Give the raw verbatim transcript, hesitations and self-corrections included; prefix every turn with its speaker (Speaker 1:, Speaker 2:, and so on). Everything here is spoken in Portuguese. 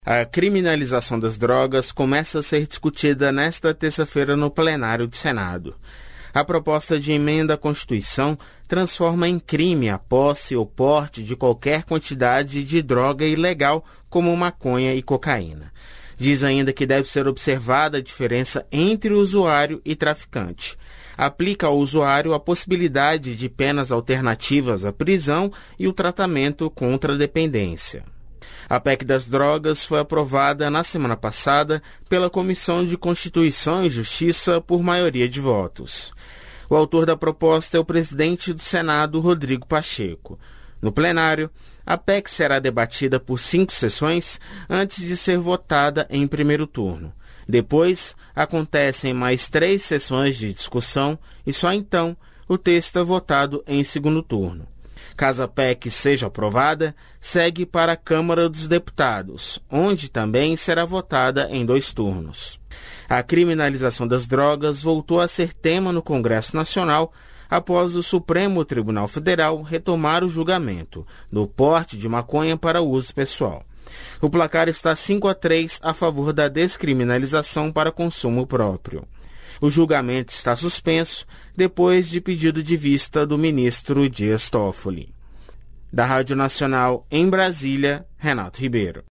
Speaker 1: A criminalização das drogas começa a ser discutida nesta terça-feira no plenário do Senado. A proposta de emenda à Constituição transforma em crime a posse ou porte de qualquer quantidade de droga ilegal, como maconha e cocaína. Diz ainda que deve ser observada a diferença entre usuário e traficante. Aplica ao usuário a possibilidade de penas alternativas à prisão e o tratamento contra a dependência. A P E C das drogas foi aprovada na semana passada pela Comissão de Constituição e Justiça por maioria de votos. O autor da proposta é o presidente do Senado, Rodrigo Pacheco. No plenário, a P E C será debatida por cinco sessões antes de ser votada em primeiro turno. Depois, acontecem mais três sessões de discussão e só então o texto é votado em segundo turno. Caso a P E C seja aprovada, segue para a Câmara dos Deputados, onde também será votada em dois turnos. A criminalização das drogas voltou a ser tema no Congresso Nacional após o Supremo Tribunal Federal retomar o julgamento do porte de maconha para uso pessoal. O placar está cinco a três a favor da descriminalização para consumo próprio. O julgamento está suspenso depois de pedido de vista do ministro Dias Toffoli. Da Rádio Nacional, em Brasília, Renato Ribeiro.